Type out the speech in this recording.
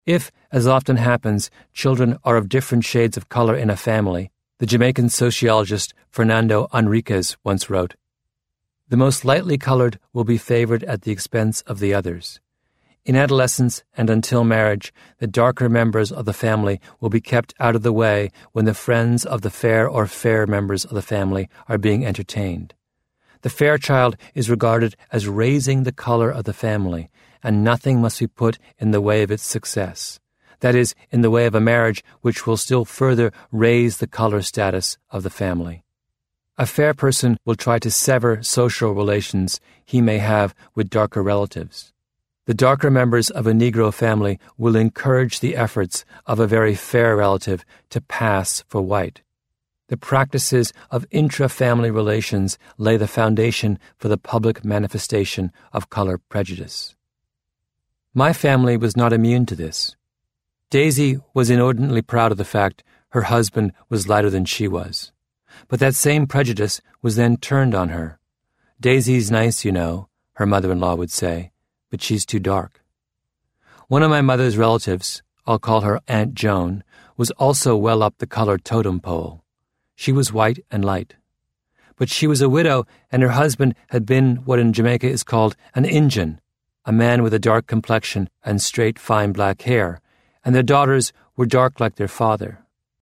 If, as often happens, children are of different shades of color in a family, the Jamaican sociologist Fernando Enriquez once wrote, "The most lightly colored will be favored at the expense of the others. In adolescence and until marriage, the darker members of the family will be kept out of the way when the friends of the fair or fair members of the family are being entertained. The fair child is regarded as raising the color of the family, and nothing must be put in the way of its success. That is, in the way of a marriage which will still further raise the color status of the family. A fair person will try to sever social relations he may have with darker relatives. The darker members of a Negro family will encourage the efforts of a very fair relative to pass for white. The practices of intra-family relations lay the foundation for the public manifestation of color prejudice." My family was not immune to this. Daisy was inordinately proud of the fact her husband was lighter than she was. But that same prejudice was then turned on her. "Daisy's nice, you know," her mother-in-law would say, "but she's too dark." One of my mother's relatives, I'll call her Aunt Joan, was also well up the color totem pole. She was white and light. But she was a widow, and her husband had been what in Jamaica is called an Injun, a man with a dark complexion and straight, fine black hair, and their daughters were dark like their father.